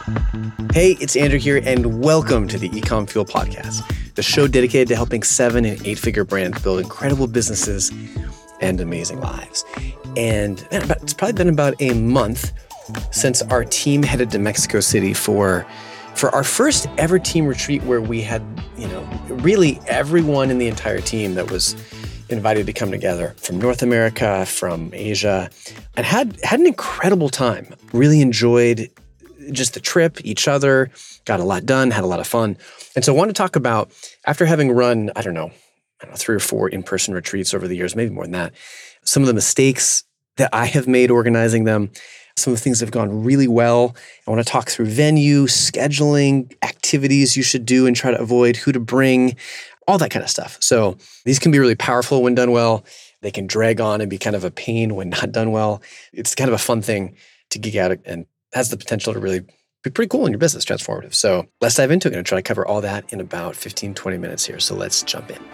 Hey, it's Andrew here, and welcome to the Ecom Fuel Podcast, the show dedicated to helping 7- and 8-figure brands build incredible businesses and amazing lives. And man, it's probably been about a month since our team headed to Mexico City for our first ever team retreat, where we had, really everyone in the entire team that was invited to come together from North America, from Asia, and had an incredible time. Really enjoyed just the trip, each other, got a lot done, had a lot of fun. And so I want to talk about, after having run, I don't know, 3 or 4 in-person retreats over the years, maybe more than that, some of the mistakes that I have made organizing them, some of the things that have gone really well. I want to talk through venue, scheduling, activities you should do and try to avoid, who to bring, all that kind of stuff. So these can be really powerful when done well. They can drag on and be kind of a pain when not done well. It's kind of a fun thing to geek out and has the potential to really be pretty cool in your business, transformative. So let's dive into it. I'm going to try to cover all that in about 15, 20 minutes here. So let's jump in.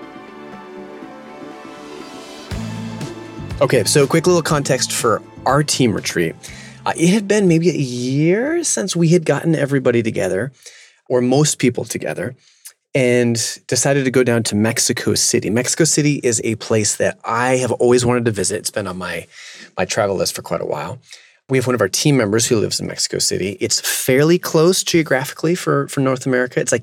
Okay, so quick little context for our team retreat. It had been maybe a year since we had gotten everybody together, or most people together, and decided to go down to Mexico City. Mexico City is a place that I have always wanted to visit. It's been on my travel list for quite a while. We have one of our team members who lives in Mexico City. It's fairly close geographically for North America. It's like,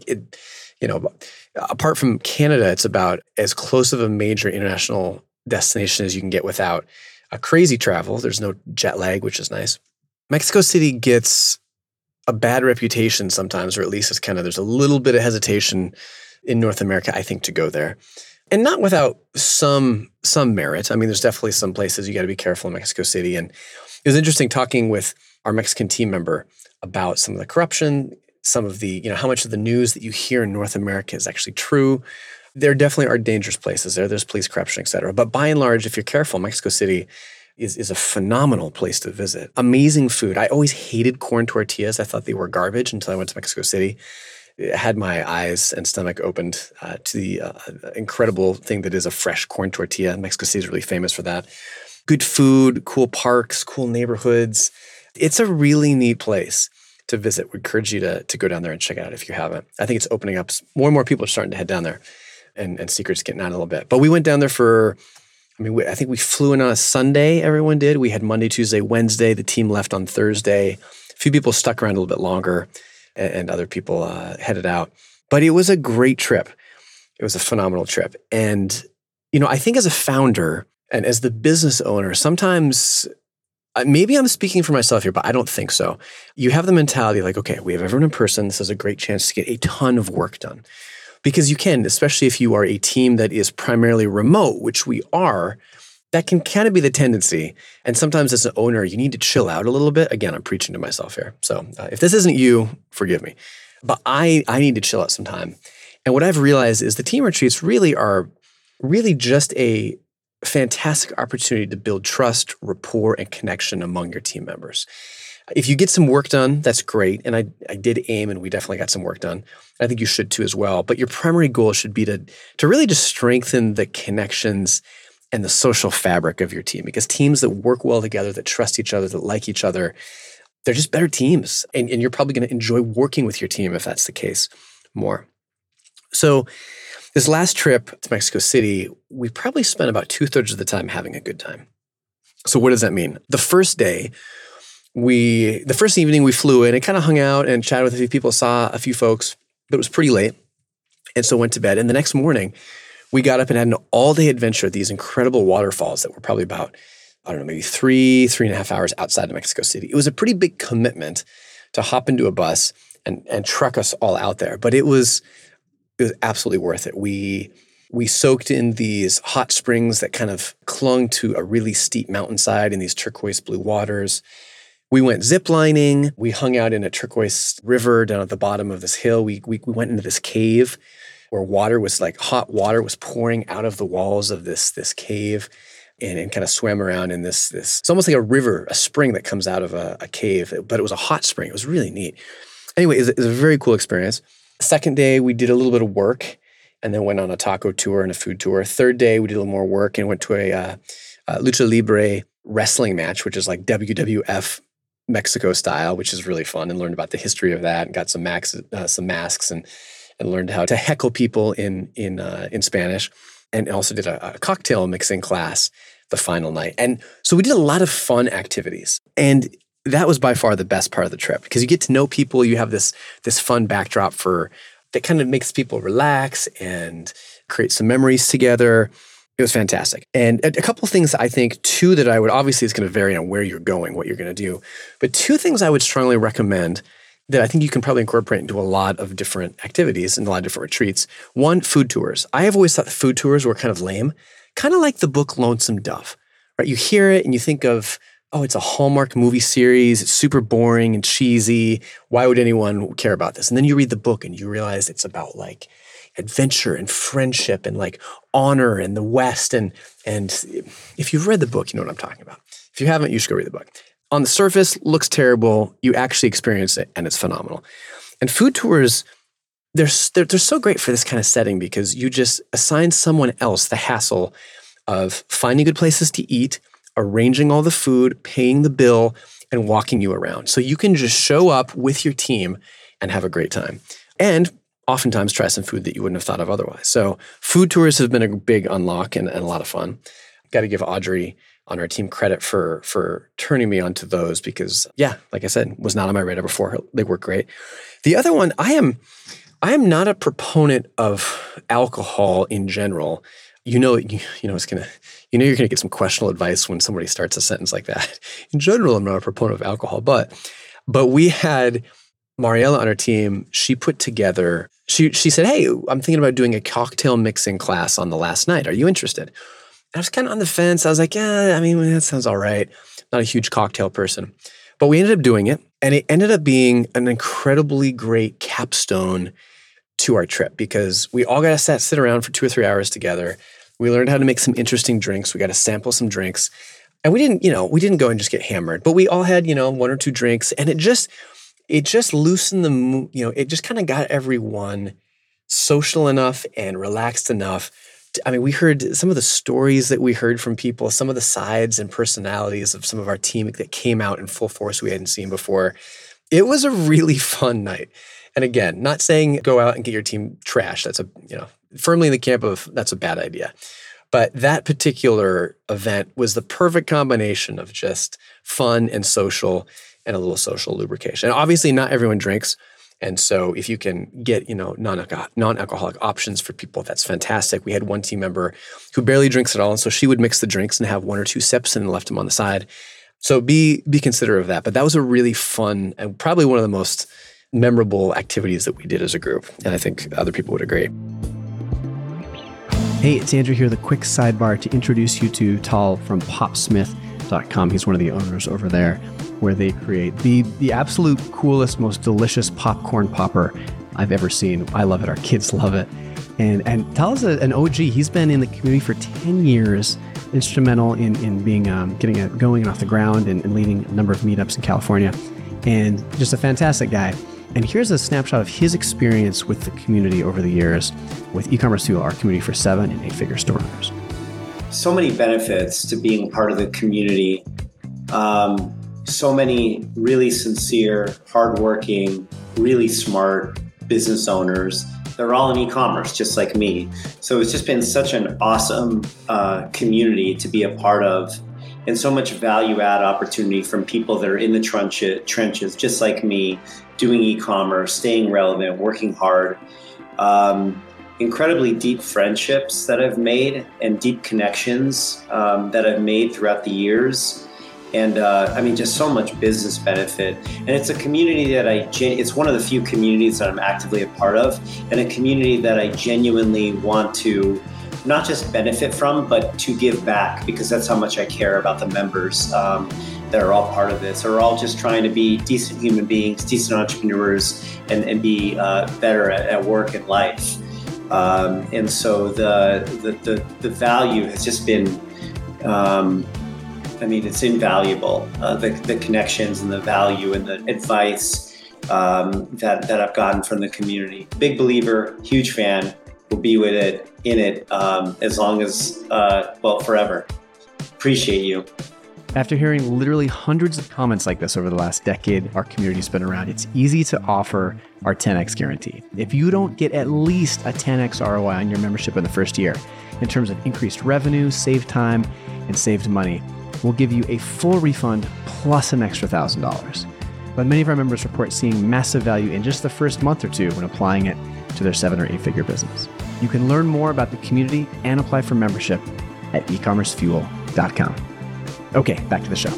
apart from Canada, it's about as close of a major international destination as you can get without a crazy travel. There's no jet lag, which is nice. Mexico City gets a bad reputation sometimes, or at least there's a little bit of hesitation in North America, I think, to go there. And not without some merit. I mean, there's definitely some places you got to be careful in Mexico City. And it was interesting talking with our Mexican team member about some of the corruption, some of the, how much of the news that you hear in North America is actually true. There definitely are dangerous places there. There's police corruption, et cetera. But by and large, if you're careful, Mexico City is a phenomenal place to visit. Amazing food. I always hated corn tortillas. I thought they were garbage until I went to Mexico City. It had my eyes and stomach opened to the incredible thing that is a fresh corn tortilla. Mexico City is really famous for that. Good food, cool parks, cool neighborhoods. It's a really neat place to visit. We encourage you to go down there and check it out if you haven't. I think it's opening up. More and more people are starting to head down there, and secrets getting out a little bit. But we went down there I think we flew in on a Sunday, everyone did. We had Monday, Tuesday, Wednesday. The team left on Thursday. A few people stuck around a little bit longer, and other people headed out. But it was a great trip. It was a phenomenal trip. And, I think as a founder and as the business owner, sometimes, maybe I'm speaking for myself here, but I don't think so. You have the mentality like, okay, we have everyone in person. This is a great chance to get a ton of work done. Because you can, especially if you are a team that is primarily remote, which we are, that can kind of be the tendency. And sometimes as an owner, you need to chill out a little bit. Again, I'm preaching to myself here. So if this isn't you, forgive me. But I need to chill out some time. And what I've realized is the team retreats are just a fantastic opportunity to build trust, rapport, and connection among your team members. If you get some work done, that's great. And I did aim, and we definitely got some work done. I think you should too as well. But your primary goal should be to really just strengthen the connections and the social fabric of your team. Because teams that work well together, that trust each other, that like each other, they're just better teams. And you're probably going to enjoy working with your team if that's the case more. So this last trip to Mexico City, we probably spent about 2/3 of the time having a good time. So what does that mean? The first evening we flew in and kind of hung out and chatted with a few people, saw a few folks, but it was pretty late. And so went to bed. And the next morning, we got up and had an all-day adventure at these incredible waterfalls that were probably about, maybe 3.5 hours outside of Mexico City. It was a pretty big commitment to hop into a bus and truck us all out there. But it was absolutely worth it. We soaked in these hot springs that kind of clung to a really steep mountainside in these turquoise blue waters. We went ziplining. We hung out in a turquoise river down at the bottom of this hill. We went into this cave where water was like hot water was pouring out of the walls of this cave, and kind of swam around in this. It's almost like a river, a spring that comes out of a cave, but it was a hot spring. It was really neat. Anyway, it was a very cool experience. Second day, we did a little bit of work and then went on a taco tour and a food tour. Third day, we did a little more work and went to a lucha libre wrestling match, which is like WWF Mexico style, which is really fun, and learned about the history of that, and got some masks, and learned how to heckle people in Spanish, and also did a cocktail mixing class the final night. And so we did a lot of fun activities, and that was by far the best part of the trip, because you get to know people. You have this fun backdrop that kind of makes people relax and create some memories together. It was fantastic. And a couple of things I think, too, that I would, obviously it's going to vary on where you're going, what you're going to do. But two things I would strongly recommend that I think you can probably incorporate into a lot of different activities and a lot of different retreats. One, food tours. I have always thought food tours were kind of lame, kind of like the book Lonesome Dove, right? You hear it and you think of, oh, it's a Hallmark movie series. It's super boring and cheesy. Why would anyone care about this? And then you read the book and you realize it's about like adventure and friendship and like honor and the West. And if you've read the book, you know what I'm talking about. If you haven't, you should go read the book. On the surface, looks terrible. You actually experience it and it's phenomenal. And food tours, they're so great for this kind of setting, because you just assign someone else the hassle of finding good places to eat, arranging all the food, paying the bill, and walking you around. So you can just show up with your team and have a great time. And oftentimes try some food that you wouldn't have thought of otherwise. So food tours have been a big unlock and a lot of fun. Got to give Audrey on our team credit for turning me onto those, because, yeah, like I said, was not on my radar before. They work great. The other one, I am not a proponent of alcohol in general. You're gonna get some questionable advice when somebody starts a sentence like that. In general, I'm not a proponent of alcohol, but we had Mariella on our team. She put together, she said, hey, I'm thinking about doing a cocktail mixing class on the last night. Are you interested? And I was kind of on the fence. I was like, yeah, I mean, that sounds all right. Not a huge cocktail person. But we ended up doing it, and it ended up being an incredibly great capstone to our trip, because we all got to sit around for 2 or 3 hours together. We learned how to make some interesting drinks. We got to sample some drinks. And we didn't go and just get hammered, but we all had, 1 or 2 drinks, and it just loosened it just kind of got everyone social enough and relaxed enough. We heard some of the stories that we heard from people, some of the sides and personalities of some of our team that came out in full force we hadn't seen before. It was a really fun night. And again, not saying go out and get your team trash. That's firmly in the camp of that's a bad idea. But that particular event was the perfect combination of just fun and social and a little social lubrication. And obviously not everyone drinks. And so if you can get, non-alcoholic options for people, that's fantastic. We had one team member who barely drinks at all. And so she would mix the drinks and have 1 or 2 sips and left them on the side. So be considerate of that. But that was a really fun and probably one of the most memorable activities that we did as a group. And I think other people would agree. Hey, it's Andrew here with a quick sidebar to introduce you to Tal from popsmith.com. He's one of the owners over there, where they create the absolute coolest, most delicious popcorn popper I've ever seen. I love it. Our kids love it. And Tal is an OG. He's been in the community for 10 years, instrumental in being getting it going and off the ground and leading a number of meetups in California, and just a fantastic guy. And here's a snapshot of his experience with the community over the years with e-commerce fuel, our community for 7 and 8-figure store owners. So many benefits to being part of the community. So many really sincere, hardworking, really smart business owners. They're all in e-commerce, just like me. So it's just been such an awesome community to be a part of, and so much value add opportunity from people that are in the trenches, just like me, doing e-commerce, staying relevant, working hard. Incredibly deep friendships that I've made and deep connections that I've made throughout the years. And just so much business benefit. And it's a community that it's one of the few communities that I'm actively a part of, and a community that I genuinely want to not just benefit from, but to give back, because that's how much I care about the members that are all part of this. Are all just trying to be decent human beings, decent entrepreneurs, and be better at work and life. And so the value has just been, it's invaluable. The connections and the value and the advice that I've gotten from the community. Big believer, huge fan. Will be in it as long as, forever. Appreciate you. After hearing literally hundreds of comments like this over the last decade our community's been around, it's easy to offer our 10x guarantee. If you don't get at least a 10x ROI on your membership in the first year, in terms of increased revenue, saved time, and saved money, we'll give you a full refund plus an extra $1,000. But many of our members report seeing massive value in just the first month or two when applying it to their 7 or 8 figure business. You can learn more about the community and apply for membership at ecommercefuel.com. Okay, back to the show.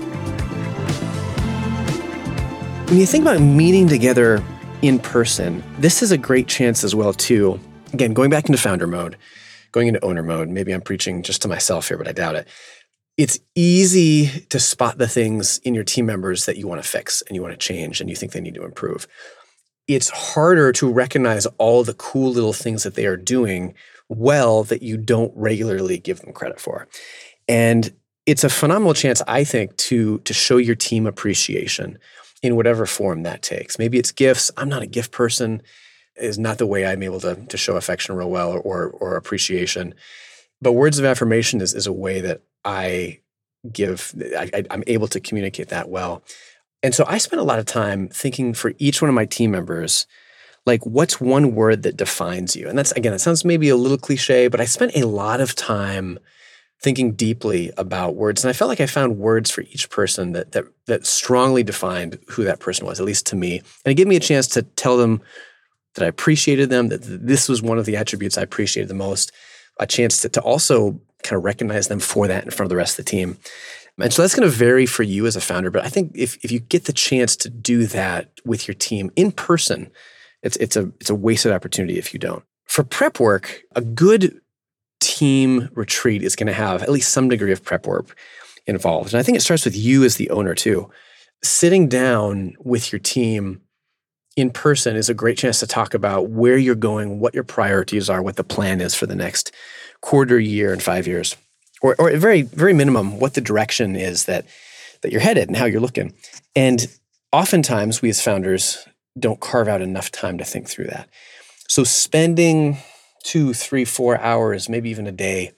When you think about meeting together in person, this is a great chance as well too. Again, going back into founder mode, going into owner mode, maybe I'm preaching just to myself here, but I doubt it. It's easy to spot the things in your team members that you want to fix and you want to change and you think they need to improve. It's harder to recognize all the cool little things that they are doing well that you don't regularly give them credit for. And it's a phenomenal chance, I think, to show your team appreciation in whatever form that takes. Maybe it's gifts. I'm not a gift person. Is not the way I'm able to show affection real well or appreciation. But words of affirmation is a way that I give. I'm able to communicate that well. And so I spent a lot of time thinking for each one of my team members, like, what's one word that defines you? And that's, again, it sounds maybe a little cliche, but I spent a lot of time thinking deeply about words. And I felt like I found words for each person that strongly defined who that person was, at least to me. And it gave me a chance to tell them that I appreciated them, that this was one of the attributes I appreciated the most, a chance to also kind of recognize them for that in front of the rest of the team. And so that's going to vary for you as a founder. But I think if you get the chance to do that with your team in person, it's a wasted opportunity if you don't. For prep work, a good team retreat is going to have at least some degree of prep work involved. And I think it starts with you as the owner too. Sitting down with your team in person is a great chance to talk about where you're going, what your priorities are, what the plan is for the next quarter, year, and 5 years. Or at very, very minimum, what the direction is that you're headed and how you're looking. And oftentimes, we as founders don't carve out enough time to think through that. So spending 2, 3, 4 hours, maybe even a day,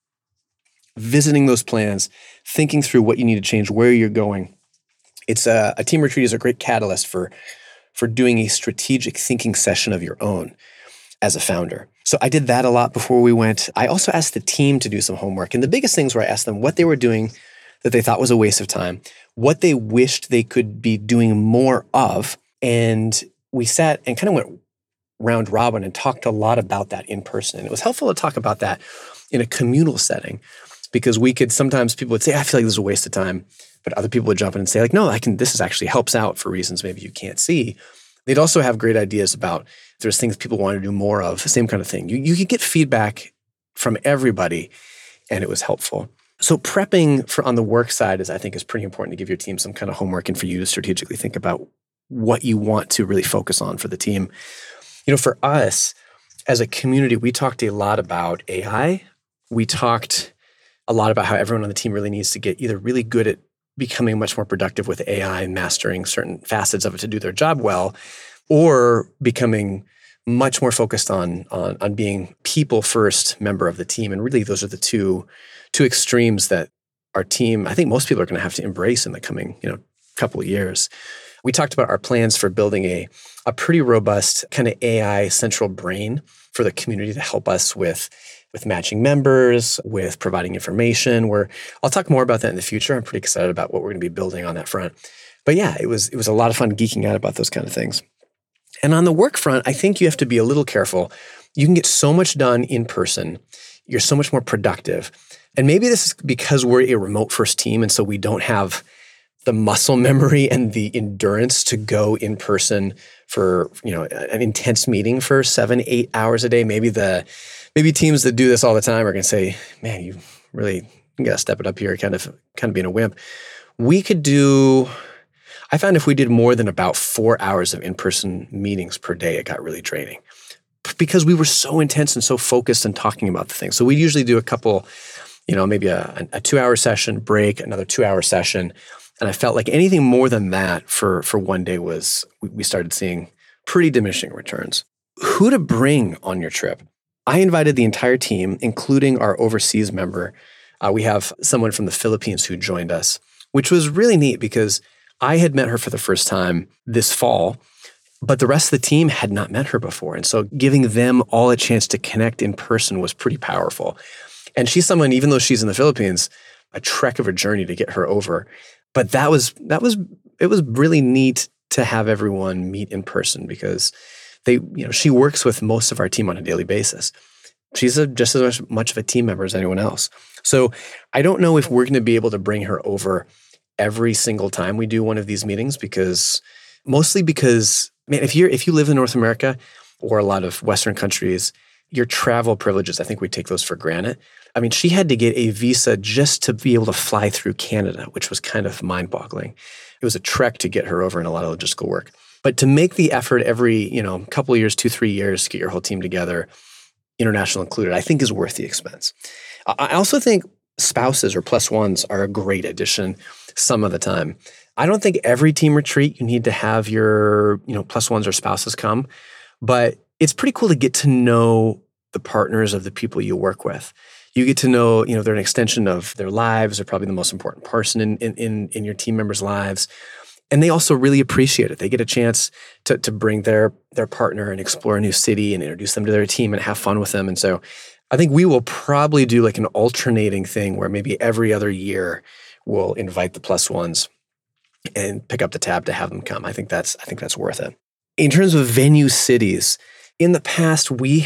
visiting those plans, thinking through what you need to change, where you're going. It's a team retreat is a great catalyst for doing a strategic thinking session of your own as a founder. So I did that a lot before we went. I also asked the team to do some homework. And the biggest things were I asked them what they were doing that they thought was a waste of time, what they wished they could be doing more of. And we sat and kind of went round robin and talked a lot about that in person. And it was helpful to talk about that in a communal setting because sometimes people would say, I feel like this is a waste of time. But other people would jump in and say like, no, this actually helps out for reasons maybe you can't see. They'd also have great ideas about if there's things people want to do more of, the same kind of thing. You could get feedback from everybody, and it was helpful. So prepping on the work side I think is pretty important to give your team some kind of homework and for you to strategically think about what you want to really focus on for the team. For us as a community, we talked a lot about AI. We talked a lot about how everyone on the team really needs to get either really good at becoming much more productive with AI and mastering certain facets of it to do their job well, or becoming much more focused on being people-first member of the team. And really, those are the two extremes that our team, I think most people are going to have to embrace in the coming couple of years. We talked about our plans for building a pretty robust kind of AI central brain for the community to help us with matching members, with providing information. I'll talk more about that in the future. I'm pretty excited about what we're going to be building on that front. But yeah, it was a lot of fun geeking out about those kind of things. And on the work front, I think you have to be a little careful. You can get so much done in person. You're so much more productive. And maybe this is because we're a remote first team, and so we don't have the muscle memory and the endurance to go in person for an intense meeting for 7-8 hours a day. Maybe teams that do this all the time are going to say, man, you got to step it up here, kind of being a wimp. I found if we did more than about 4 hours of in-person meetings per day, it got really draining because we were so intense and so focused on talking about the thing. So we usually do a couple, maybe a 2-hour session, break, another 2-hour session. And I felt like anything more than that for one day we started seeing pretty diminishing returns. Who to bring on your trip? I invited the entire team, including our overseas member. We have someone from the Philippines who joined us. which was really neat because I had met her for the first time this fall, but the rest of the team had not met her before. And so giving them all a chance to connect in person was pretty powerful. And she's someone, even though she's in the Philippines, a trek of a journey to get her over. But it was really neat to have everyone meet in person because she works with most of our team on a daily basis. She's just as much of a team member as anyone else. So I don't know if we're going to be able to bring her over every single time we do one of these meetings mostly because, man, if you live in North America or a lot of Western countries, your travel privileges, I think we take those for granted. I mean, she had to get a visa just to be able to fly through Canada, which was kind of mind-boggling. It was a trek to get her over and a lot of logistical work. But to make the effort every, couple of years, 2-3 years to get your whole team together, international included, I think is worth the expense. I also think spouses or plus ones are a great addition some of the time. I don't think every team retreat you need to have your, plus ones or spouses come, but it's pretty cool to get to know the partners of the people you work with. You get to know, they're an extension of their lives. They're probably the most important person in your team members' lives. And they also really appreciate it. They get a chance to bring their partner and explore a new city and introduce them to their team and have fun with them. And so I think we will probably do like an alternating thing where maybe every other year we'll invite the plus ones and pick up the tab to have them come. I think that's worth it. In terms of venue cities, in the past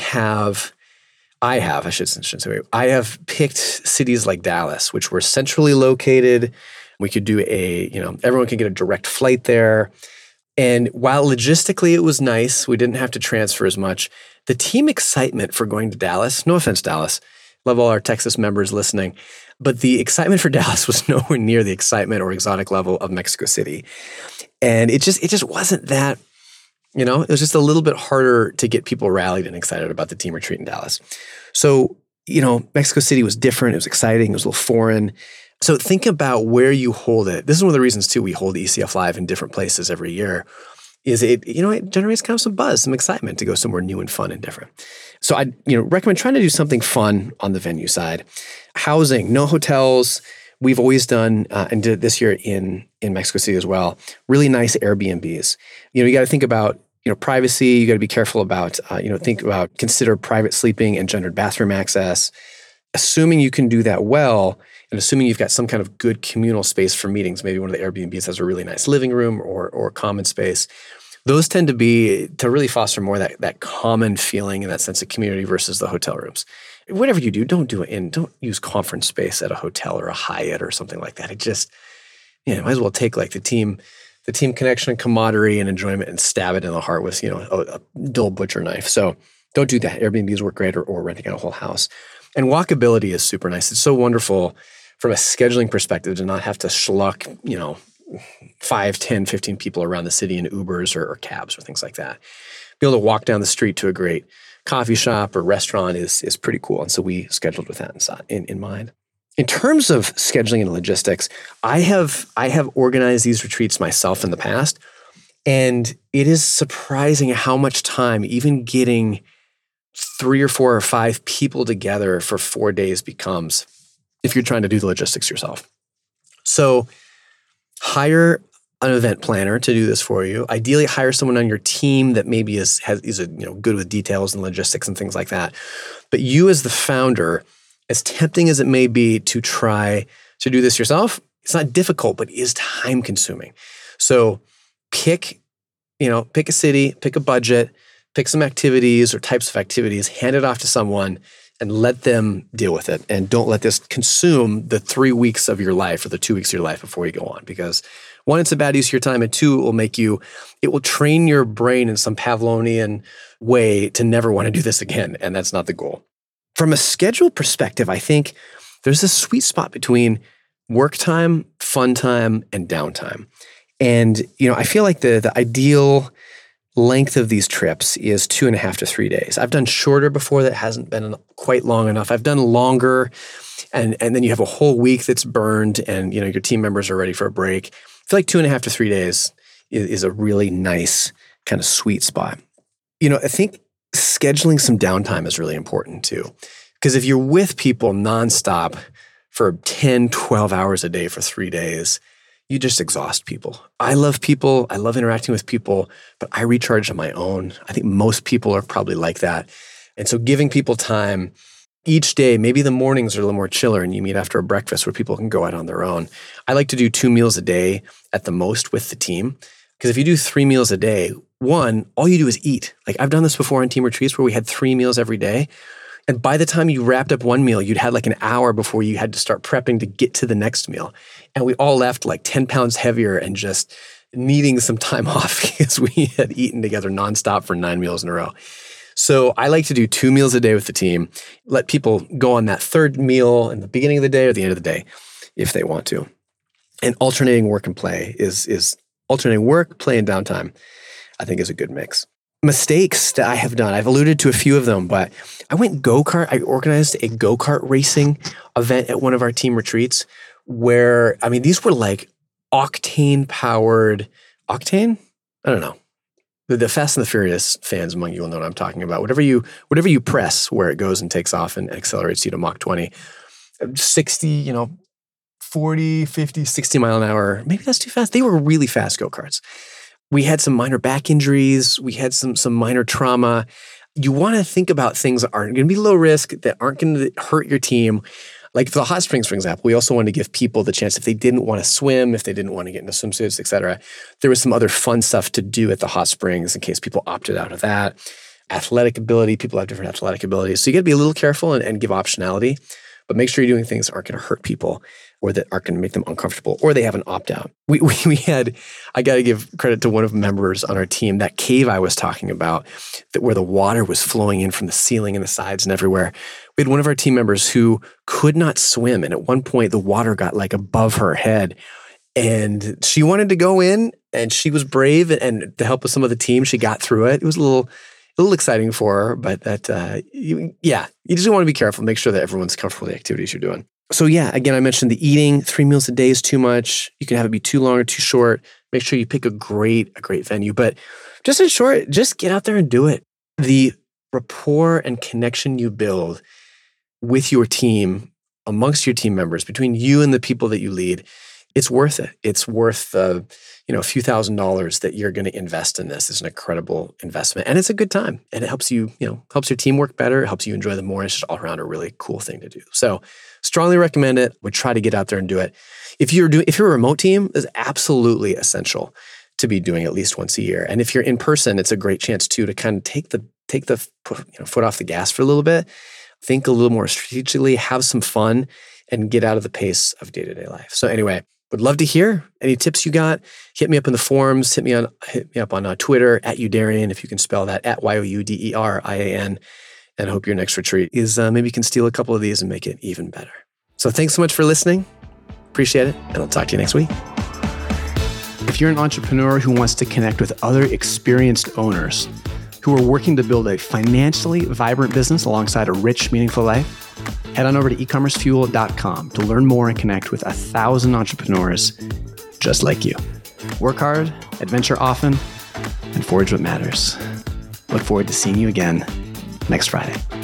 I have picked cities like Dallas, which were centrally located. We could do everyone could get a direct flight there. And while logistically it was nice, we didn't have to transfer as much. The team excitement for going to Dallas, no offense, Dallas, love all our Texas members listening, but the excitement for Dallas was nowhere near the excitement or exotic level of Mexico City. And it just wasn't that, it was just a little bit harder to get people rallied and excited about the team retreat in Dallas. So, Mexico City was different. It was exciting. It was a little foreign. So think about where you hold it. This is one of the reasons, too, we hold ECF Live in different places every year, is it generates kind of some buzz, some excitement to go somewhere new and fun and different. So I recommend trying to do something fun on the venue side. Housing, no hotels. We've always done, and did it this year in Mexico City as well, really nice Airbnbs. You got to think about privacy. You got to be careful about, consider private sleeping and gendered bathroom access. Assuming you can do that well, and assuming you've got some kind of good communal space for meetings, maybe one of the Airbnbs has a really nice living room or common space. Those tend to really foster more that common feeling and that sense of community versus the hotel rooms. Whatever you do, don't use conference space at a hotel or a Hyatt or something like that. It just, might as well take like the team connection and camaraderie and enjoyment and stab it in the heart with, a dull butcher knife. So don't do that. Airbnbs work great or renting out a whole house. And walkability is super nice. It's so wonderful from a scheduling perspective to not have to schluck, 5, 10, 15 people around the city in Ubers or cabs or things like that. Be able to walk down the street to a great coffee shop or restaurant is pretty cool. And so we scheduled with that in mind. In terms of scheduling and logistics, I have organized these retreats myself in the past, and it is surprising how much time even getting 3 or 4 or 5 people together for 4 days becomes if you're trying to do the logistics yourself. So hire an event planner to do this for you. Ideally, hire someone on your team that maybe is good with details and logistics and things like that. But you as the founder, as tempting as it may be to try to do this yourself, it's not difficult, but it is time consuming. So pick a city, pick a budget, pick some activities or types of activities, hand it off to someone and let them deal with it. And don't let this consume the 3 weeks of your life or the 2 weeks of your life before you go on. Because 1, it's a bad use of your time, and 2, it will train your brain in some Pavlovian way to never want to do this again. And that's not the goal. From a schedule perspective, I think there's a sweet spot between work time, fun time, and downtime. And, I feel like the ideal length of these trips is 2.5 to 3 days. I've done shorter before that hasn't been quite long enough. I've done longer, and then you have a whole week that's burned and, your team members are ready for a break. I feel like 2.5 to 3 days is a really nice kind of sweet spot. I think scheduling some downtime is really important too. Because if you're with people nonstop for 10, 12 hours a day for 3 days, you just exhaust people. I love people. I love interacting with people, but I recharge on my own. I think most people are probably like that. And so giving people time each day, maybe the mornings are a little more chiller and you meet after a breakfast where people can go out on their own. I like to do 2 meals a day at the most with the team. Because if you do 3 meals a day, one, all you do is eat. Like I've done this before on team retreats where we had 3 meals every day. And by the time you wrapped up one meal, you'd had like an hour before you had to start prepping to get to the next meal. And we all left like 10 pounds heavier and just needing some time off because we had eaten together nonstop for 9 meals in a row. So I like to do 2 meals a day with the team, let people go on that 3rd meal in the beginning of the day or the end of the day if they want to. And alternating work and play is alternating work, play, and downtime, I think is a good mix. Mistakes that I have done, I've alluded to a few of them, but I organized a go-kart racing event at one of our team retreats where, I mean, these were like octane? I don't know. The Fast and the Furious fans among you will know what I'm talking about. Whatever you press where it goes and takes off and accelerates you to Mach 20, 60, 40, 50, 60 mile an hour. Maybe that's too fast. They were really fast go-karts. We had some minor back injuries. We had some minor trauma. You want to think about things that aren't going to be low risk, that aren't going to hurt your team. Like for the hot springs, for example, we also wanted to give people the chance if they didn't want to swim, if they didn't want to get into swimsuits, et cetera. There was some other fun stuff to do at the hot springs in case people opted out of that. Athletic ability, people have different athletic abilities. So you got to be a little careful and give optionality, but make sure you're doing things that aren't going to hurt people or that aren't going to make them uncomfortable, or they have an opt-out. We had, I got to give credit to one of the members on our team, that cave I was talking about, that where the water was flowing in from the ceiling and the sides and everywhere. We had one of our team members who could not swim. And at one point, the water got like above her head. And she wanted to go in, and she was brave. And to help with some of the team, she got through it. It was a little exciting for her, but you just want to be careful. Make sure that everyone's comfortable with the activities you're doing. So yeah, again, I mentioned the eating. 3 meals a day is too much. You can have it be too long or too short. Make sure you pick a great venue. But just in short, just get out there and do it. The rapport and connection you build with your team, amongst your team members, between you and the people that you lead, it's worth it. It's worth a few $1,000s that you're going to invest in this. It's an incredible investment, and it's a good time. And it helps you, helps your team work better. It helps you enjoy them more. It's just all around a really cool thing to do. So strongly recommend it. Would try to get out there and do it. If you're a remote team, it's absolutely essential to be doing at least once a year. And if you're in person, it's a great chance too to kind of take the foot off the gas for a little bit. Think a little more strategically, have some fun, and get out of the pace of day-to-day life. So anyway, would love to hear any tips you got. Hit me up in the forums. Hit me up on Twitter @Youderian, if you can spell that, @YOUDERIAN. And I hope your next retreat is maybe you can steal a couple of these and make it even better. So thanks so much for listening. Appreciate it. And I'll talk to you next week. If you're an entrepreneur who wants to connect with other experienced owners who are working to build a financially vibrant business alongside a rich, meaningful life, head on over to ecommercefuel.com to learn more and connect with 1,000 entrepreneurs just like you. Work hard, adventure often, and forge what matters. Look forward to seeing you again next Friday.